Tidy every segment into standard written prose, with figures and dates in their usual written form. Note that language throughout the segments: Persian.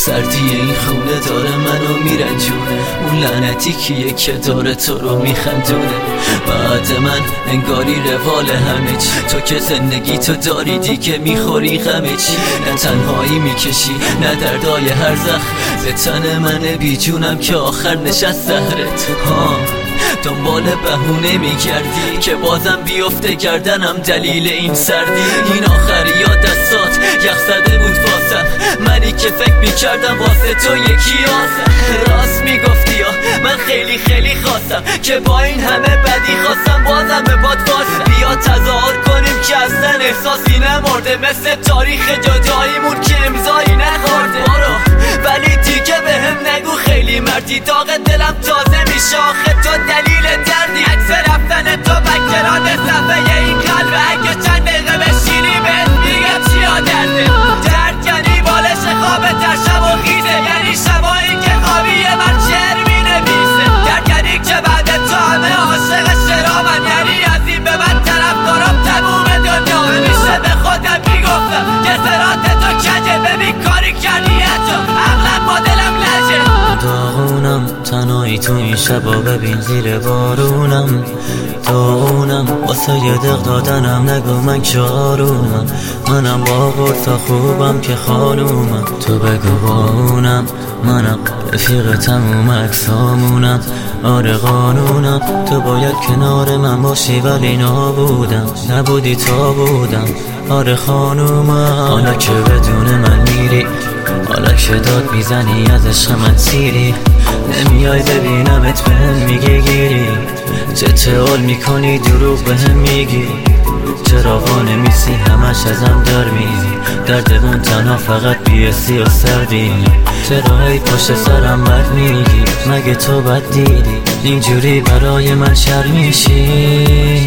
سردی این خونه داره منو میرنجونه، اون لعنتی کیه که داره تو رو میخندونه. بعد من انگاری روال همه چی، تو که زندگی تو داری دیگه میخوری غم چی. نه تنهایی میکشی نه دردای هر زخم، به تن من بیجونم که آخر نشست زهرت. دنبال بهونه میگردی که بازم بیفته گردنم دلیل این سردی. این آخری یا دستات یخ زده بود واسم، منی که فکر میکردم واسه تو یکی آسم. راست میگفتی یا من خیلی خیلی خواستم که با این همه بدی خواستم بازم به باد واسم. بیا تظاهر کنیم که اصلا احساسی نمرده، مثل تاریخ جداییمون که امضایی نخورده. برو ولی دیگه به هم نگو خیلی مردی، داغ دلم تازه میشه آخه تو دلیل دردی. عکس رفتن تو بکران صفحه این قلب، اگه چند دقیقه بشینی بهت میگم چیا درده. درد یعنی بالش خوابه در شب و خیزه، یعنی شبایی که خوابی من شعر مینویسه. درد یعنی که بعد تو همه عاشق شرابن، یعنی از این به من طرفدارم تموم دنیا. همیشه به خودم میگفتم که صراط تو کجه، ببین کاری کردی تو اغلب با دلم لجه. داغونم تنهایی تو این شبا، ببین زیر بارونم داغونم واسه یه دق دادنم. نگو من چارومم، منم با قرصا خوبم که خانومم. تو بگو باونم منم رفیق تموم اکسامونم. آره قانونم تو باید کنار من باشی ولی نبودی تا بودم. آره خانومم حالا که بدون من میری، حالا که داد میزنی از عشق من سیری. نمیای ببینمت بهم میگی گیری، چه تعال میکنی دروغ بهم میگی. چرا نمیسی همش ازم در میزی، دردمون تنها فقط بیسی و سردی. چرا هی پشت سرم بد میگی، مگه تو بد دیدی اینجوری برای من شر میشی.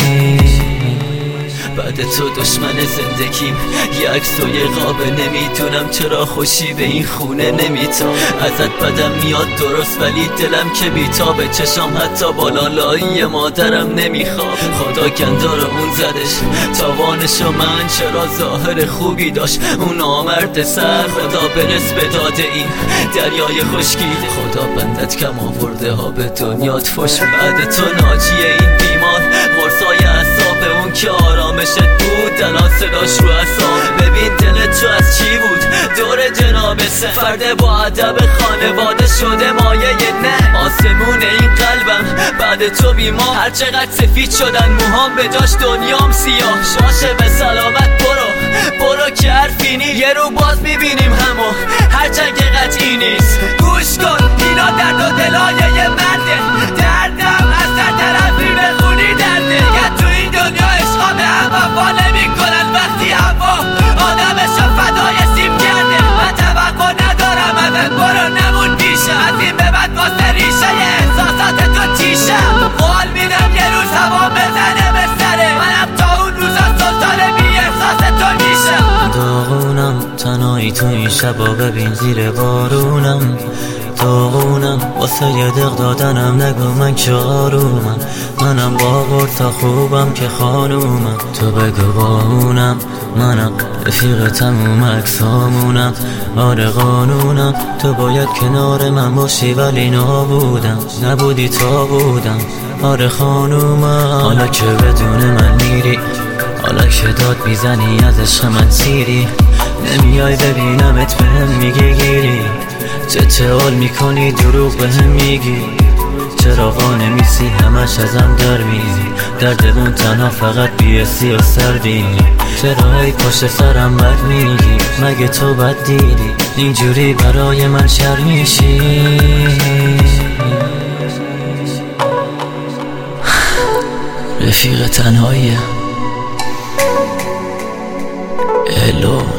بعد تو دشمن زندگیم یه عکس و یه قابه، نمیدونم چرا خوشی به این خونه نمیتام. ازت بدم میاد درست ولی دلم که بیتابه، چشام حتی بالالایی مادرم نمیخواب. خدا گندارمون زدش تاوانشو، من چرا ظاهر خوبی داشت اون آمرد سر. خدا برس به داده این دریای خشکی، خدا بندت کم آورده ها به دنیات فش. بعد تو ناجیه این بیمار قرصای اعصاب، اون که آرامشت بود الان صداش رو اعصاب. ببین دلت تو از چی بود دور جناب سن، فرد با ادب خانواده شده مایه نه. آسمون این قلبم بعد تو بیمار، هر چقدر سفید شدن موهام به جاش دنیام سیاه. شاشه به سلامت برو که حرفی نی، یه رو باز میبینیم همو هرچند که قطعی نیست. گوش کن اینا درد و دلای یه مرده، دردم از در طرفی بخونی درده. که تو این دنیا عشقا به هم وفا نمی کنن، وقتی هوا آدمشو فدای سیم کرده. من توقع ندارم ازت برو نمون پیشه، از این به بعد واسه ریشه احساسات تو تیشه. قول میدم یه روز هوا بزنه به سره، منم تا اون روزا سلطان بی احساس تو میشم. داغونم تنهایی تو این شبا، ببین زیر بارونم داغونم واسه یه دق دادنم. نگو من چارومم، منم با قرصا خوبم که خانومم. تو بگو باونم منم رفیق تموم اکسامونم. آره قانونم تو باید کنار من باشی ولی نبودی تا بودم. آره خانومم حالا که بدون من میری، حالا که داد میزنی از عشق من سیری. نمیای ببینمت بهم میگی گیری، چه تعال میکنی دروغ بهم میگی. چرا نمیسی همش ازم در میزی، دردمون تنها فقط بیسی و سردی. چرا هی پشت سرم بد میگی، مگه تو بد دیدی اینجوری برای من شر میشی. رفیق تنهاییه الو